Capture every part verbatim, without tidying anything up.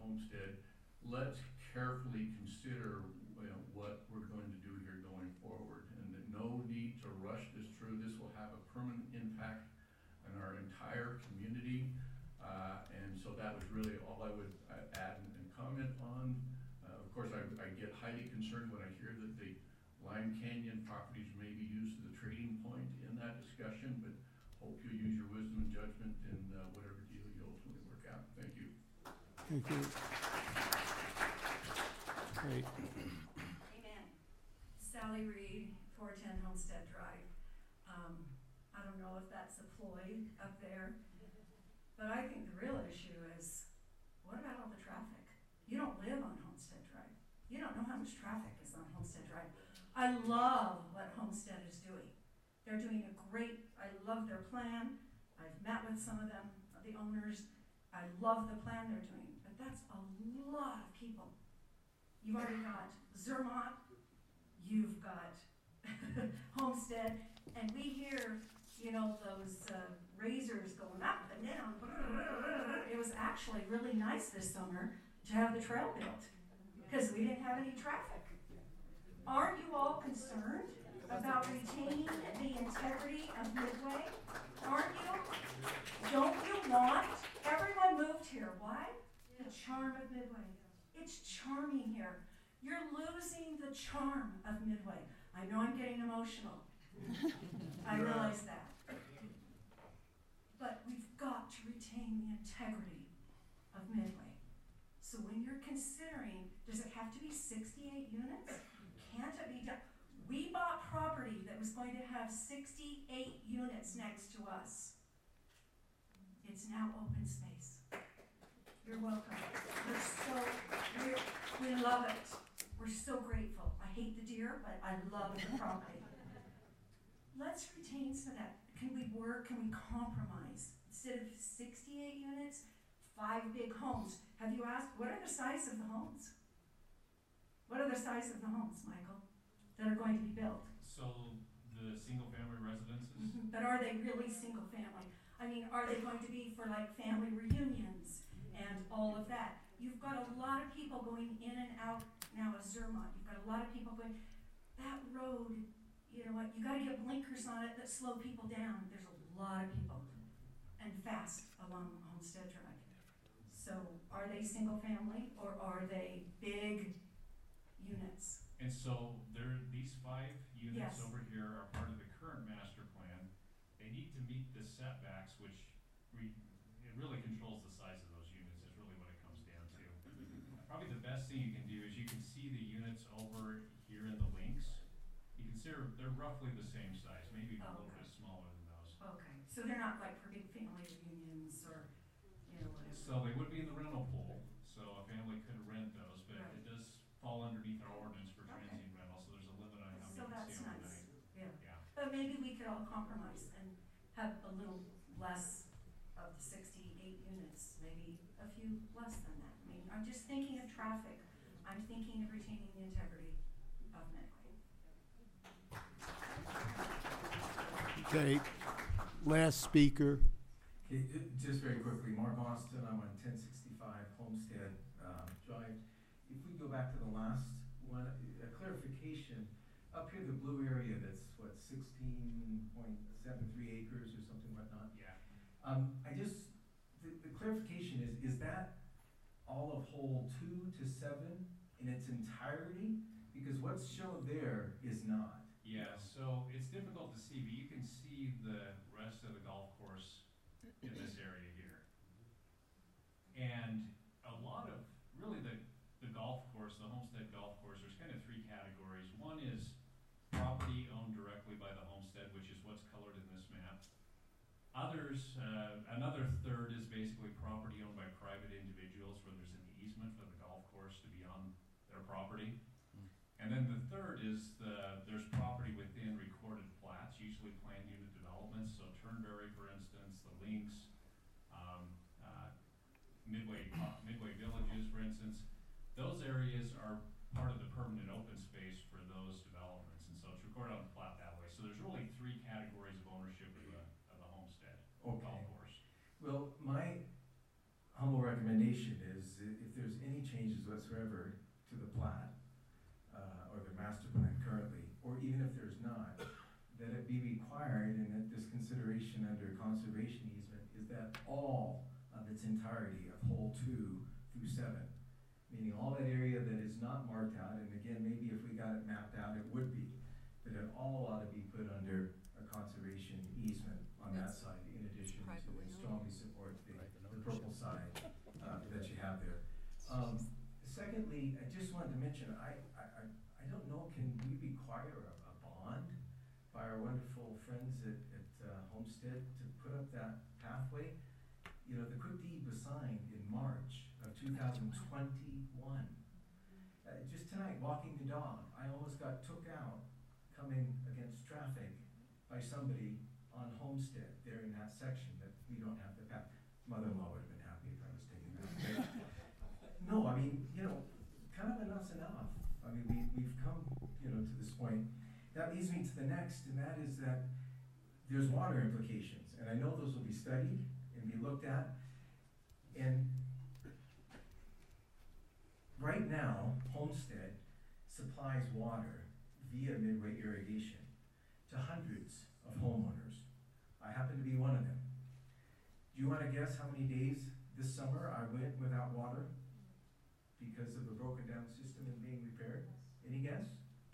homestead, let's carefully consider, you know, what we're going to do here going forward, and that no need to rush this through. This will have a permanent impact on our entire community, uh, and so that was really all I would uh, add and, and comment on. Uh, of course, I, I get highly concerned when I hear that the Lime Canyon properties may be used as a trading point in that discussion, but hope you'll use your wisdom and judgment in uh, whatever deal you ultimately work out. Thank you. Thank you. Great. Amen. Sally Reed, four ten Homestead Drive. Um, I don't know if that's a ploy up there, but I think the real issue is, what about all the traffic? You don't live on Homestead Drive. You don't know how much traffic is on Homestead Drive. I love what Homestead is doing. They're doing a great, I love their plan. I've met with some of them, the owners. I love the plan they're doing, but that's a lot of people. You've already got Zermatt, you've got Homestead, and we hear, you know, those uh, razors going up and down. It was actually really nice this summer to have the trail built because we didn't have any traffic. Aren't you all concerned about retaining the integrity of Midway? Aren't you? Don't you want? Everyone moved here. Why? The charm of Midway. It's charming here. You're losing the charm of Midway. I know I'm getting emotional. I realize that. But we've got to retain the integrity of Midway. So when you're considering, does it have to be sixty-eight units? Can't it be done? We bought property that was going to have sixty-eight units next to us. It's now open space. You're welcome. We're so, we're, we love it. We're so grateful. I hate the deer, but I love the property. Let's retain some of that. Can we work? Can we compromise? Instead of sixty-eight units, five big homes. Have you asked, what are the size of the homes? What are the size of the homes, Michael, that are going to be built? So the single-family residences? Mm-hmm. But are they really single family? I mean, are they going to be for like family reunions and all of that? You've got a lot of people going in and out now of Zermatt. You've got a lot of people going, that road, you know what, you gotta get blinkers on it that slow people down. There's a lot of people, and fast along Homestead Drive. So are they single family or are they big units? And so there, these five units Yes. over here are part of the current master plan. They need to meet the setbacks, which re, it really controls the size of those units is really what it comes down to. Probably the best thing you can do is you can see the units over here in the links. You can see they're, they're roughly the same size, maybe Oh, a little okay. bit smaller than those. Okay, so they're not like for big family reunions or, you know, whatever. So they would be in the rental pool, so a family could rent those, but Right. it does fall underneath our ordinance for Okay. transient rental, so there's a limit on how So many you can that's see overnight. nice, yeah. Yeah. But maybe we could all compromise and have a little less of the sixty-eight units, maybe a few less than that. I mean, I'm just thinking of traffic. I'm thinking of retaining the integrity of Midway. Okay, last speaker. Okay, it- just very quickly, Mark Austin, I'm on ten sixty-five Homestead uh, Drive. If we go back to the last one, a clarification, up here, the blue area that's, what, sixteen point seven three acres or something whatnot? Yeah. Um, I just, the, the clarification is, is that all of hole two to seven in its entirety? Because what's shown there is not. Yeah, so it's difficult to see, but you can see the rest of the golf course in this area here. And a lot of, really the, the golf course, the Homestead Golf Course, there's kind of three categories. One is property owned directly by the homestead, which is what's colored in this map. Others, uh, another third is basically property owned by private individuals where there's an easement for the golf course to be on their property. And then the third is the, there's property within recorded plats, usually planned unit developments, so Turnberry, for instance, the Links, um, uh, Midway, Midway Villages, for instance. Those areas are part of the permanent open space for those developments, and so it's recorded on the plat that way. So there's really three categories of ownership of the, of the homestead Okay. golf course. Well, my humble recommendation is is i- if there's any changes whatsoever to the plat, uh, or the master plan currently, or even if there's not, that it be required and that this consideration under conservation easement is that all of its entirety of hole two through seven, meaning all that area that is not marked out, and again, maybe if we got it mapped out, it would be, but it all ought to be put under a conservation easement on that It's- side, in addition to, privately and owned. strongly support the, the purple side, uh, that you have there. Um, secondly, I just wanted to mention, I, I, I, I don't know, can we require a, a bond by our wonderful friends at, at uh, Homestead to put up that pathway? You know, the quick deed was signed in March of two thousand twenty-one. Uh, just tonight, walking the dog, I almost got took out coming against traffic by somebody on Homestead there in that section that we don't have the path. Mother-in-law would have been happy if I was taking that. But no, I mean, you know, kind of enough's enough. I mean, we, we've come, you know, to this point. That leads me to the next, and that is that there's water implications, and I know those will be studied and be looked at. And right now, Homestead supplies water via Midway Irrigation to hundreds of homeowners. I happen to be one of them. Do you wanna guess how many days this summer I went without water because of a broken down system and being repaired? Any guess?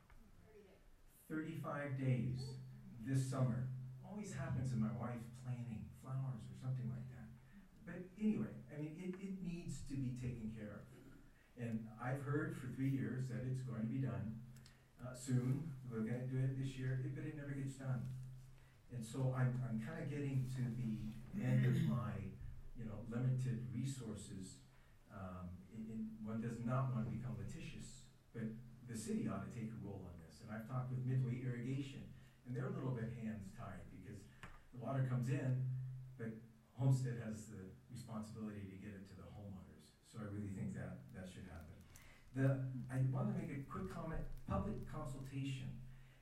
Thirty-five days this summer. Always happens in my wife planting flowers or something like that. But anyway, I mean, it, it needs to be taken care of. And I've heard for three years that it's going to be done uh, soon. We're gonna do it this year, but it never gets done. And so I'm, I'm kind of getting to the end of my, you know, limited resources. Um, in, in, one does not want to become litigious, but the city ought to take a role on this. And I've talked with Midway Irrigation, and they're a little bit hands tied because the water comes in, but Homestead has the responsibility to get it to the homeowners. So I really think that that should happen. The, I want to make a quick comment, public consultation.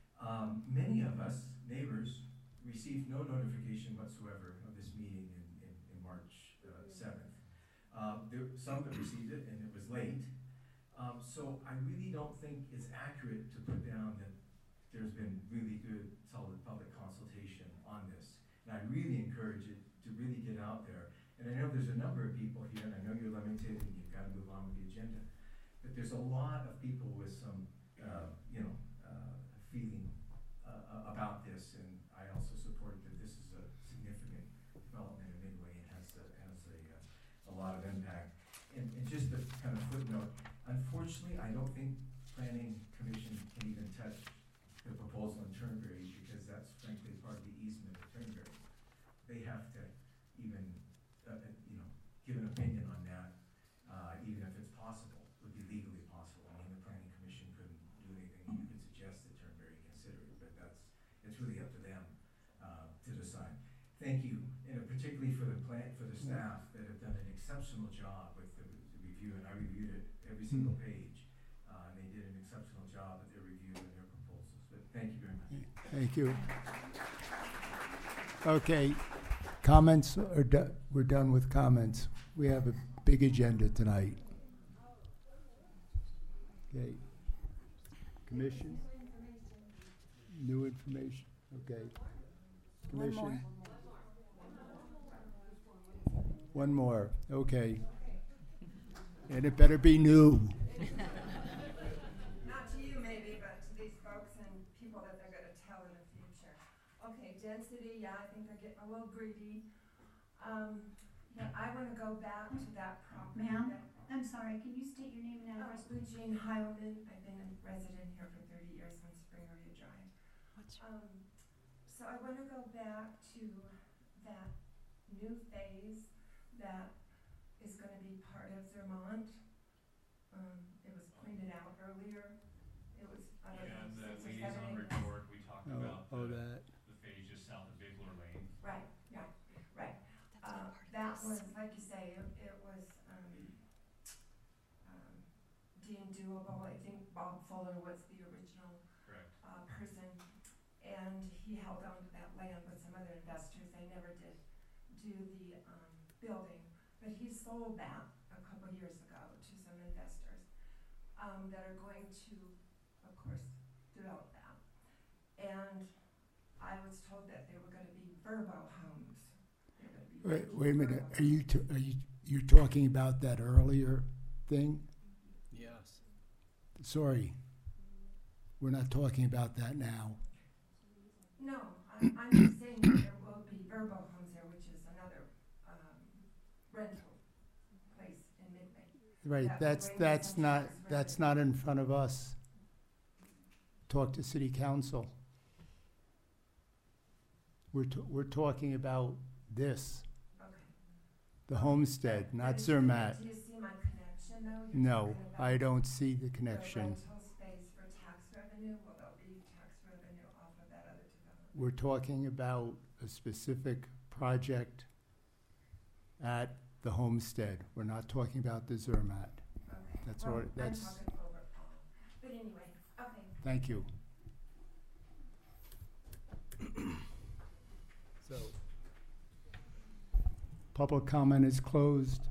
Um, many of us, neighbors, received no notification whatsoever of this meeting in, in, in March uh, seventh. Uh, there, some have received it and it was late. Um, so I really don't think it's accurate to put down that there's been really good, solid public consultation on this. And I really encourage it to really get out there. And I know there's a number of people here, and I know you're limited and you've got to move on with the agenda, but there's a lot of people with some, uh, you know, uh, feeling uh, about this, and I also support that this is a significant development in Midway and has a, has a, uh, a lot of impact. And, and just a kind of footnote, unfortunately, I don't think Planning Commission can even touch the proposal in Turnberry because that's frankly part of the easement of Turnberry. They have to even, uh, you know, give an opinion on that, uh, even if it's possible, would be legally possible. I mean, the Planning Commission couldn't do anything. You could suggest that Turnberry consider it, but that's, it's really up to them, uh, to decide. Thank you, and particularly for the plan, for the staff that have done an exceptional job with the, the review, and I reviewed it, every single page. Uh, and they did an exceptional job at their review and their proposals, but thank you very much. Thank you. Okay, comments are done, we're done with comments. We have a big agenda tonight. Okay. Commission? New information, okay. One more. Commission? One more, okay. And it better be new. Not to you maybe, but to these folks and people that they're gonna tell in the future. Okay, density, yeah, I think they're getting a little greedy. Um, yeah, I wanna go back to that property. Ma'am? that- I'm sorry, can you state your name and Uh, address? Eugene Heilman, I've been a resident here for thirty years on Spring Area Drive. What's Um, so I wanna go back to that new phase that is gonna be part of Vermont. Um, it was pointed out earlier, it was, I don't And know, the six or seven liaison acres. report, we talked Oh, about oh, the, that, the phase just south of Bigler Lane. Right, yeah, right. Uh, that was, like you say, it, it was, um, um, deemed doable. I think Bob Fuller was the original, Correct. uh, person, and he held on to that land with some other investors. They never did do the, um, building, but he sold that a couple years ago to some investors, um, that are going to, of course, develop that. And I was told that they were gonna be Verbo homes. They were gonna be Wait, rental wait a minute, Verbos. are you, t- are you, you're talking about that earlier thing? Yes. Sorry, we're not talking about that now. No, I'm, I'm just saying that there will be Verbo homes there, which is another, um, rental place in Midway. Right, That will that's, bring that's some not, tax that's revenue. not in front of us. Talk to city council. We're, t- we're talking about this, Okay. the homestead, But not is there- Zermatt. Do you see my connection though? You're No, talking about I don't see the the connection. rental space for tax revenue, will there be tax revenue off of that other development? We're talking about a specific project at the homestead. We're not talking about the Zermatt. Okay. That's Well, what- I'm that's- talking overall. But anyway, okay. Thank you. So, public comment is closed.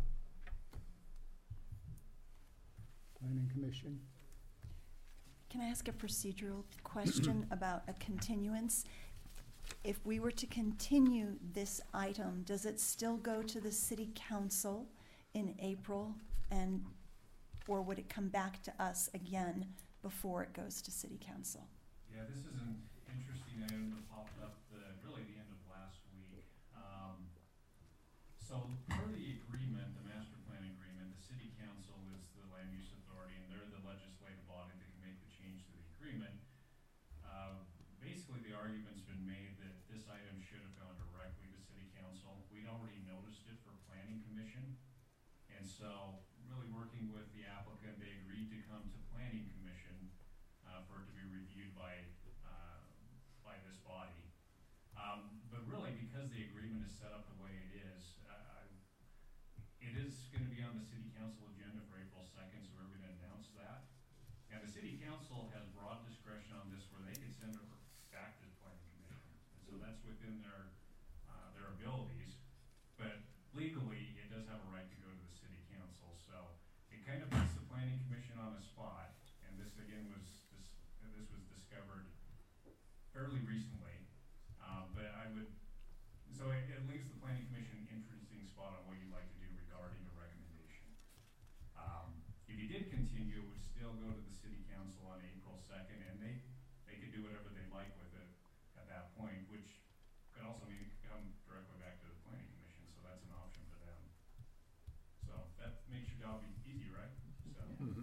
Planning Commission? Can I ask a procedural question about a continuance? If we were to continue this item, does it still go to the city council in April, and, or would it come back to us again before it goes to city council? Yeah, this is an interesting item that popped up the, really the end of last week. Um, so per the agreement, the master plan agreement, the city council is the land use authority, and they're the legislative body that can make the change to the agreement. Uh, basically, the argument's been made that this item should have gone directly to city council. We'd already noticed it for planning commission, and so really working with the applicant, they agreed to come to planning commission uh, for it to be reviewed by uh, by this body. Um, but really, because the agreement is set up the way it is, uh, it is going to be on the city council agenda for April second, so we're going to announce that. And the city council has broad discretion on this, where they could send it back to the planning commission, and so that's within their uh, their abilities. But legally, it does have a right to go to the city council, so it kind of puts the planning commission on a spot. And this again was this this was discovered fairly recently, um, but I would so it, it leaves the planning commission in an interesting spot on what you'd like to do regarding a recommendation. Um, if you did continue, it would still go to the city council on April second, and they they could do whatever they like with it at that point, which could also mean it could come directly back to the planning commission, so that's an option for them. So that makes your job e- easy, right? So.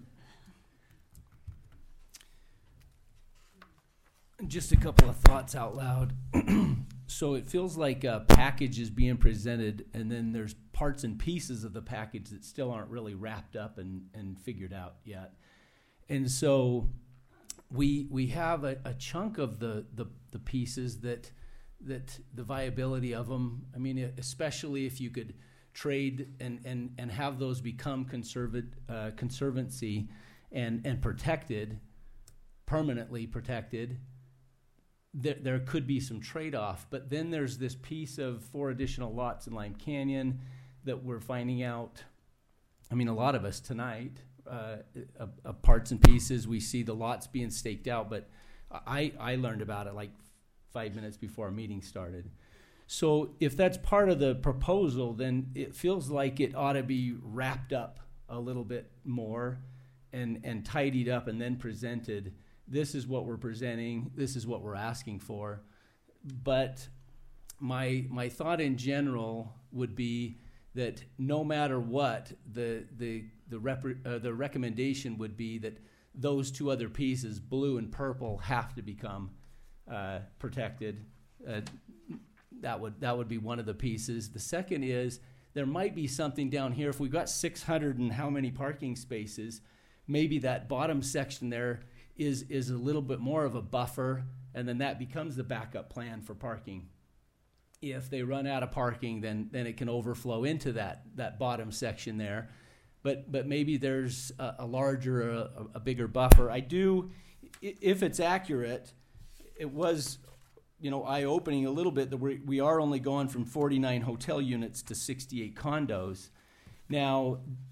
Just a couple of thoughts out loud. So it feels like a package is being presented, and then there's parts and pieces of the package that still aren't really wrapped up and, and figured out yet. And so we we have a, a chunk of the, the, the pieces that that the viability of them, I mean, especially if you could trade and, and, and have those become conservat, uh, conservancy and, and protected, permanently protected, there, there could be some trade-off. But then there's this piece of four additional lots in Lime Canyon that we're finding out, I mean, a lot of us tonight, uh, of, of parts and pieces, we see the lots being staked out, but I, I learned about it like five minutes before our meeting started. So if that's part of the proposal, then it feels like it ought to be wrapped up a little bit more and, and tidied up and then presented. This is what we're presenting. This is what we're asking for. But my my thought in general would be that no matter what, the the the rep, uh, the recommendation would be that those two other pieces, blue and purple, have to become uh, protected. Uh, that would that would be one of the pieces. The second is there might be something down here. If we've got six hundred and how many parking spaces, maybe that bottom section there is is a little bit more of a buffer, and then that becomes the backup plan for parking. If they run out of parking, then then it can overflow into that that bottom section there. But but maybe there's a, a larger, a, a bigger buffer. I do, if it's accurate, it was, you know, eye-opening a little bit that we we are only going from forty-nine hotel units to sixty-eight condos. Now,